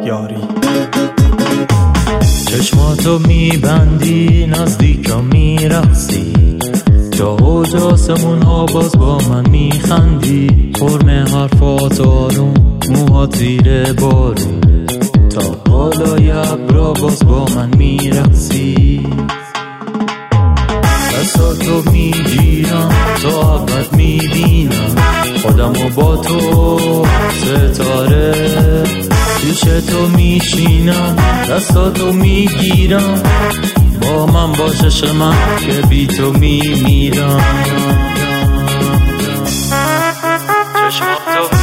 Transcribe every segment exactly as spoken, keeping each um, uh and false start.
یاری. چشماتو میبندی نزدیکا میرقصی، جا و جاسمون ها باز با من میخندی، فرم حرفات آروم موهات زیر بارون، تا بالای ابرا باز با من میرقصی. دستاتو میگیرم تا ابد میبینم خودمو با تو ستاره، پیش تو میشینم دستاتو میگیرم، با من باش عشق من که بی تو میمیرم. چشماتو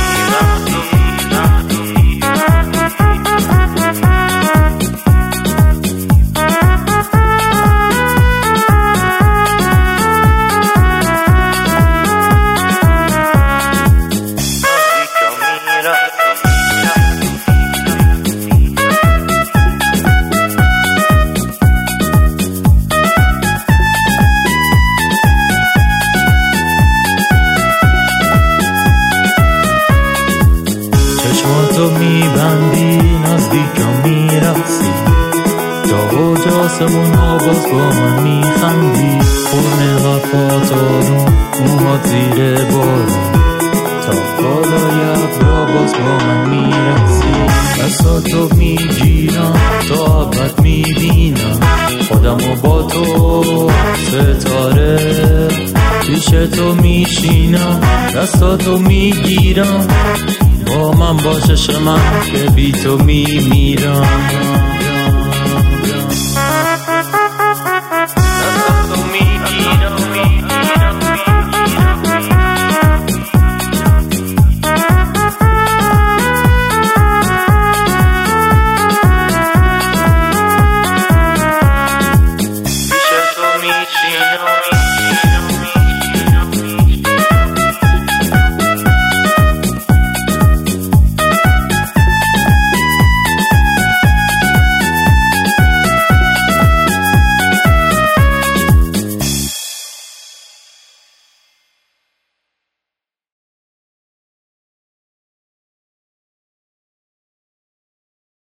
چشماتو میبندی نزدیکم میرقصی، جا و جاسمون ها باز با من میخندی، فرم حرفات آروم موهات زیر بارون، تا بالای ابرا باز با من میرقصی. دستاتو میگیرم تا ابد میبینم خودمو با تو ستاره، پیش تو میشینم دستاتو میگیرم، با من باش عشق من که بی تو میمیرم.